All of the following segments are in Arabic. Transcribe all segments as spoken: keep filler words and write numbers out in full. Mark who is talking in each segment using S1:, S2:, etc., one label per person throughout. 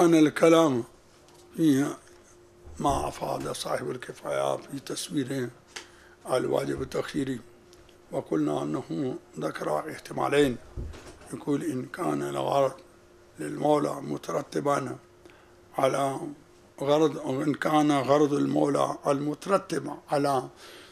S1: كان الكلام فيها ما أفاد صاحب الكفاية في تسوير الواجب التأخيري، وقلنا أنه ذكر احتمالين. يقول إن كان الغرض للمولى مترتبا على غرض، أو إن كان غرض المولى المترتب على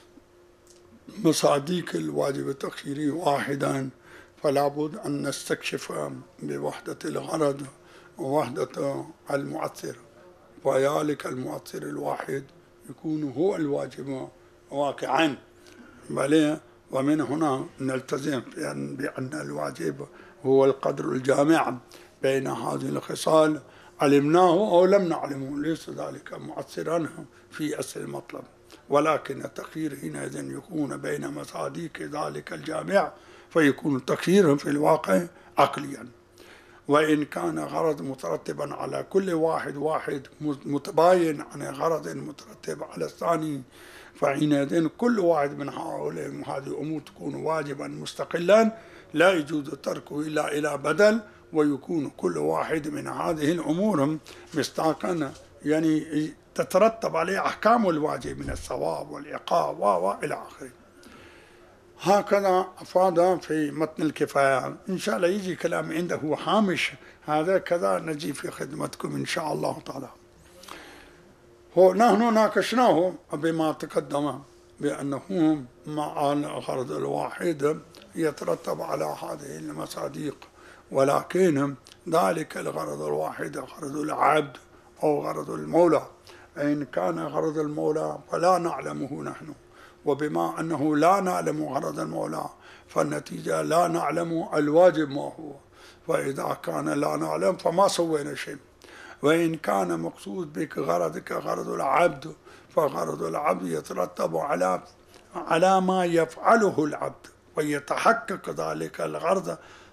S1: مصاديق الواجب التأخيري واحدا، فلا بد أن نستكشف بوحدة الغرض ووحدة المؤثر، وذلك المؤثر الواحد يكون هو الواجب واقعا. بل ومن هنا نلتزم بأن, بأن الواجب هو القدر الجامع بين هذه الخصال، علمناه أو لم نعلمه، ليس ذلك مؤثرا في أصل المطلب، ولكن التأخير حينئذ يكون بين مصاديق ذلك الجامع، فيكون التأخير في الواقع عقليا. وإن كان غرض مترتبا على كل واحد واحد متباين عن غرض مترتب على الثاني، فحينئذ كل واحد من هؤلاء هذه الأمور تكون واجبا مستقلا لا يجوز تركه إلا إلى بدل، ويكون كل واحد من هذه الأمور مستاقا يعني تترتب عليه أحكام الواجب من الثواب والعقاب وإلى آخره. هكذا أفاد في متن الكفاية. إن شاء الله يجي كلام عنده هامش هذا كذا نجي في خدمتكم إن شاء الله تعالى. هو نحن ناقشناه بما تقدم بأنه مع الغرض الواحد يترتب على هذه المصاديق، ولكن ذلك الغرض الواحد غرض العبد أو غرض المولى. إن كان غرض المولى فلا نعلمه نحن، وبما أنه لا نعلم غرض المولى فالنتيجة لا نعلم الواجب ما هو، فإذا كان لا نعلم فما سوينا شيء. وإن كان مقصود بك غرضك غرض العبد، فغرض العبد يترتب على على ما يفعله العبد، ويتحقق ذلك الغرض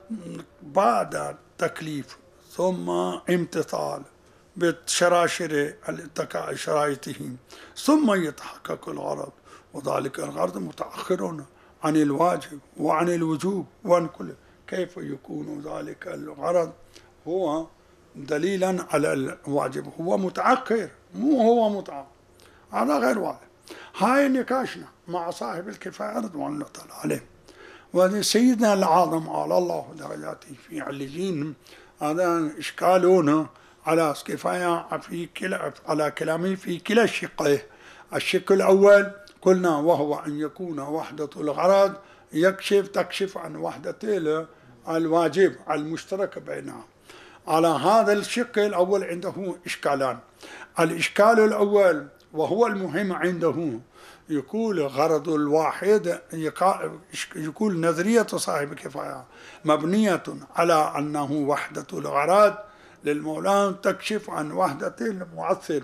S1: بعد تكليف ثم امتثال بشراشر شرائطه، ثم يتحقق الغرض، وذلك الغرض متأخر عن الواجب وعن الوجوب وعن كل. كيف يكون ذلك الغرض هو دليلا على الواجب؟ هو متأخر، مو هو متأخر، هذا غير واضح. هاي نقاشنا مع صاحب الكفاية رضوان الله تعالى عليه. وسيدنا العظم على الله درجاته في عليين، هذا إشكالون على كفاية في كلا على كلامه في كلا الشقين. الشق الأول قلنا وهو أن يكون وحدة الغرض يكشف تكشف عن وحدة الواجب المشترك بينها. على هذا الشق الأول عنده إشكالان. الإشكال الأول وهو المهم عنده، يقول غرض الواحد، يقول نظرية صاحب الكفاية مبنية على أنه وحدة الغرض للمولى تكشف عن وحدة المؤثر.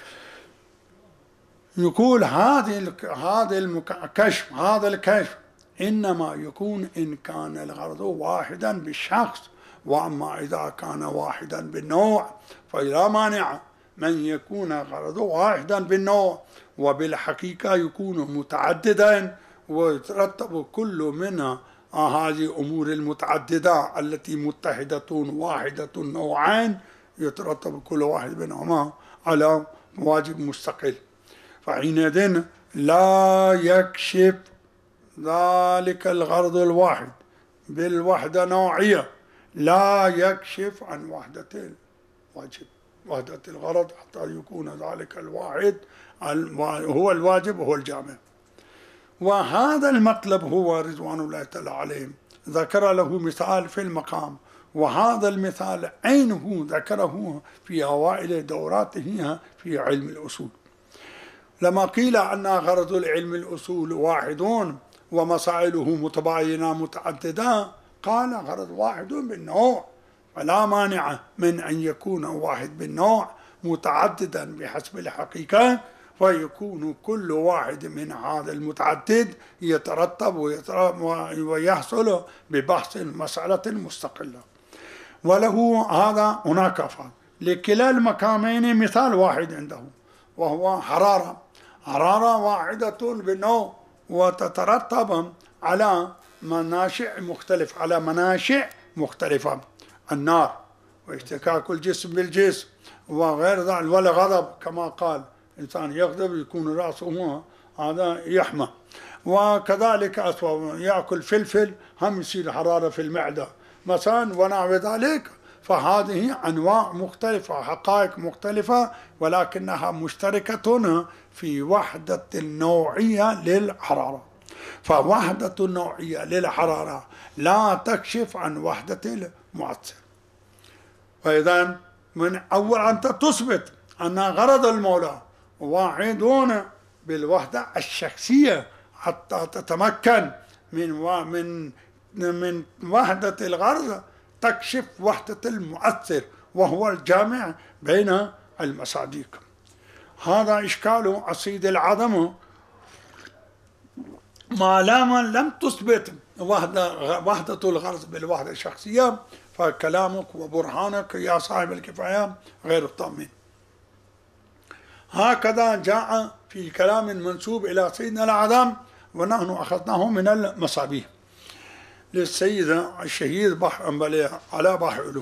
S1: يقول هذه هذا الكشف هذا الكشف إنما يكون إن كان الغرض واحدا بالشخص، وأما إذا كان واحدا بالنوع فلا مانع من يكون غرضه واحدا بالنوع، وبالحقيقة يكون متعددا، ويترتب كل من هذه أمور المتعددة التي متحدة واحدة نوعين، يترتب كل واحد منهما على واجب مستقل. فحينئذ لا يكشف ذلك الغرض الواحد بالوحدة نوعية، لا يكشف عن وحدة الواجب، وحدة الغرض، حتى يكون ذلك الواحد هو الواجب وهو الجامع. وهذا المطلب هو رضوان الله تعالى عليهم ذكر له مثال في المقام، وهذا المثال عينه ذكره في أوائل دوراته في علم الأصول، لما قيل أن غرض العلم الأصول واحد ومسائله متباينة متعددة، قال غرض واحد بالنوع، فلا مانع من أن يكون واحد بالنوع متعددا بحسب الحقيقة، فيكون كل واحد من هذا المتعدد يترتب ويحصل ببحث المسألة المستقلة. وله هذا هناك فعل لكلا المقامين مثال واحد عنده، وهو حرارة. حرارة واحدة بالنوع وتترتب على مناشئ مختلفة على مناشئ مختلفة، النار واحتكاك الجسم بالجسم وغير ذلك، ولا غضب كما قال إنسان يغضب يكون رأسه هذا يحمى، وكذلك أسوأ يأكل فلفل هم يصير حرارة في المعدة مثلا ونحو ذلك. فهذه أنواع مختلفة، حقائق مختلفة، ولكنها مشتركة في وحدة النوعية للحرارة. فوحدة النوعية للحرارة لا تكشف عن وحدة المؤثر. فإذا من أول أنت تثبت أن غرض المولى واحدون بالوحدة الشخصية حتى تتمكن من من من وحدة الغرض تكشف وحدة المؤثر وهو الجامع بين المصادق. هذا إشكال أصيد العدم ما دام لم تثبت وحدة وحدة الغرض بالوحدة الشخصية، فكلامك وبرهانك يا صاحب الكفاية غير طامن. هكذا جاء في كلام منسوب إلى سيدنا العدم، ونحن أخذناه من المصابيح للسيد الشهيد على بحر علوم.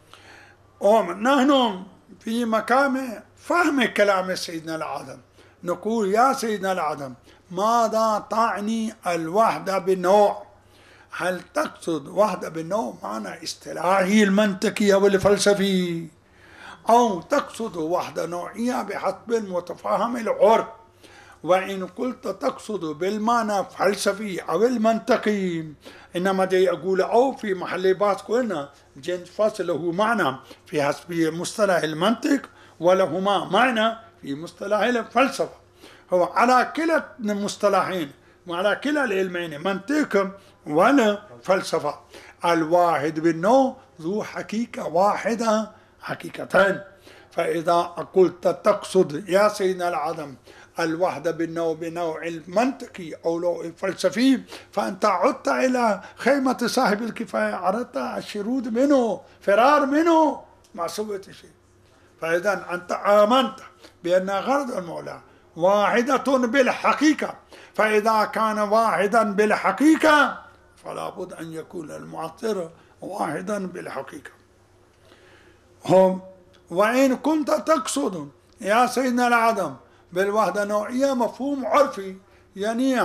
S1: ونحن في مقام فهم كلام سيدنا العدم نقول يا سيدنا العدم ماذا تعني الوحدة بالنوع؟ هل تقصد وحدة بالنوع معنى اصطلاحي المنطقي أو الفلسفي، أو تقصد وحدة نوعية بحسب المتفاهم العرف؟ وإن قلت تقصد بالمعنى الفلسفي أو المنطقي، إنما دي أقول أو في محل باس قلنا جنس فاصل له معنى في حسب مصطلح المنطق ولهما معنى في مصطلح الفلسفة. هو على كلا المصطلحين وعلى كلا العلمين منطق ولا فلسفة الواحد بالنوع ذو حقيقة واحدة حقيقتان. فإذا قلت تقصد يا سيدنا العدم الوحدة بالنوع بنوع المنطقي أو نوع الفلسفي، فأنت عدت إلى خيمة صاحب الكفاية، أردت الشرود منه، فرار منه، ما سويت شيء. فإذا أنت آمنت بأن غرض المولى واحدة بالحقيقة، فإذا كان واحدا بالحقيقة فلا بد أن يكون المعطر واحدا بالحقيقة. هم وإن كنت تقصد يا سيدنا العدم بالوحدة النوعية مفهوم عرفي، يعني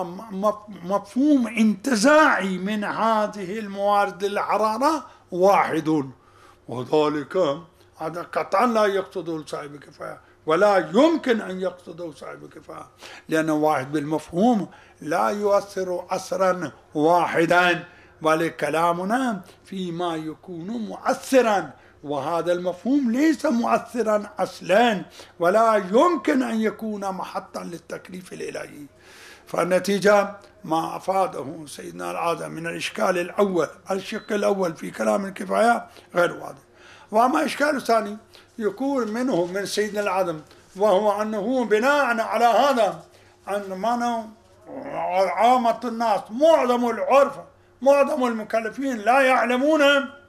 S1: مفهوم انتزاعي من هذه الموارد الحرارة واحد، وذلك هذا قطعا لا يقصده صاحب الكفاية ولا يمكن أن يقصده صاحب الكفاية، لأن واحد بالمفهوم لا يؤثر أثرا واحدا، بل كلامنا فيما يكون مؤثرا، وهذا المفهوم ليس مؤثرا أصلا ولا يمكن أن يكون محطا للتكليف الإلهي. فالنتيجة ما أفاده سيدنا العدم من الإشكال الأول، الشق الأول في كلام الكفاية غير واضح. وأما إشكال الثاني يكون منه من سيدنا العدم، وهو أنه بناء على هذا أن من عامة الناس معظم العرف معظم المكلفين لا يعلمون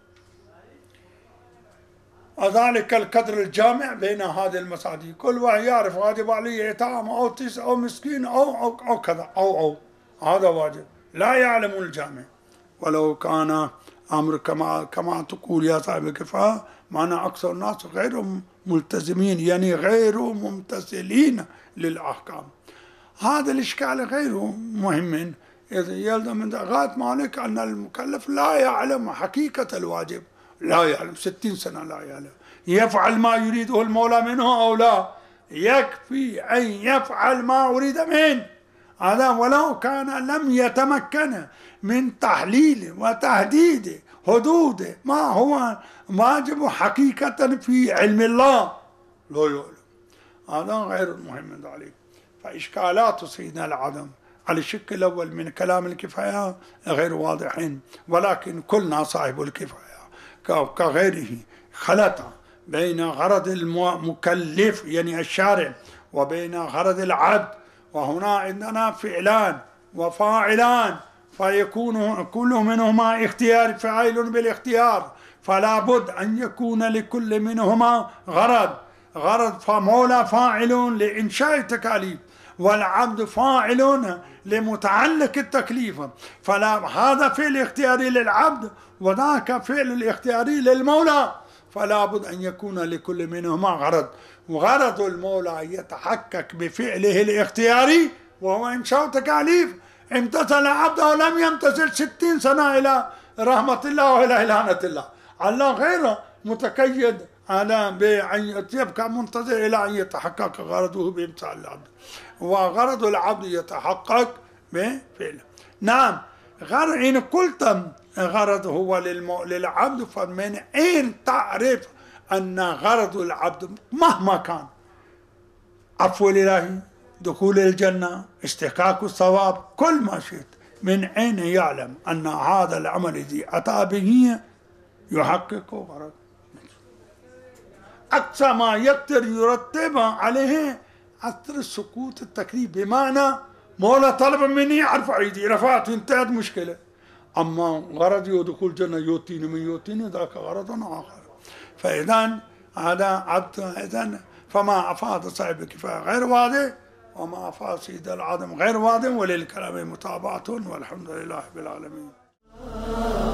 S1: ذلك القدر الجامع بين هذه المصادر. كل واحد يعرف واجب عليه إطعام أو تسع أو مسكين أو أو أو كذا أو أو هذا واجب، لا يعلم الجامع. ولو كان أمر كما كما تقول يا صاحب الكفاية معنى أكثر الناس غير ملتزمين، يعني غير ممتثلين للأحكام. هذا الإشكال غير مهم، يلزم من غاية مالك أن المكلف لا يعلم حقيقة الواجب، لا يعلم، ستين سنة لا يعلم، يفعل ما يريده المولى منه أو لا، يكفي أن يفعل ما أريد منه هذا، ولو كان لم يتمكن من تحليل وتهديد حدود ما هو واجب حقيقة في علم الله لا يعلم. هذا غير مهم ذلك. فإشكالات سيدنا العدم على الشق الأول من كلام الكفاية غير واضحين، ولكن كلنا صاحب الكفاية كغيره خلط بين غرض المكلف يعني الشارع وبين غرض العبد، وهنا عندنا فعلان وفاعلان، فيكون كل منهما اختيار فاعل بالاختيار، فلا بد أن يكون لكل منهما غرض. غرض فمولى فاعل لإنشاء التكاليف، والعبد فاعل لمتعلق التكليف، فلا هذا فعل اختياري للعبد وذاك فعل الاختياري للمولى. فلا بد أن يكون لكل منهما غرض، وغرض المولى يتحقق بفعله الاختياري وهو إنشاء تكاليف. امتثل عبده ولم يمتثل ستين سنة إلى رحمة الله وإلى إلهانة الله. الله غير متقيد على بأن يبقى منتظر إلى أن يتحقق غرضه بامتثال العبد، وغرض العبد يتحقق بفعله. نعم، غرض إن قلت غرض هو للعبد، فمن أين تعرف أن غرض العبد مهما كان عفو الإلهي، دخول الجنة، استحقاق الثواب، كل ما شئت، من أين يعلم أن هذا العمل الذي أتى به يحقق غرض؟ أقصى ما يقدر يرتب عليه أثر السكوت التكليف، بمعنى مولا طلب مني أرفع يدي، رفعت انتهت مشكلة. أما غرضي ودخول الجنة يؤتيني من يؤتيني، ذاك غرض آخر. فإذا هذا عبد، إذن فما أفاد صاحب الكفاية غير واضح، وما أفاد سيد العدم غير واضح، وللكلام متابعة، والحمد لله رب العالمين.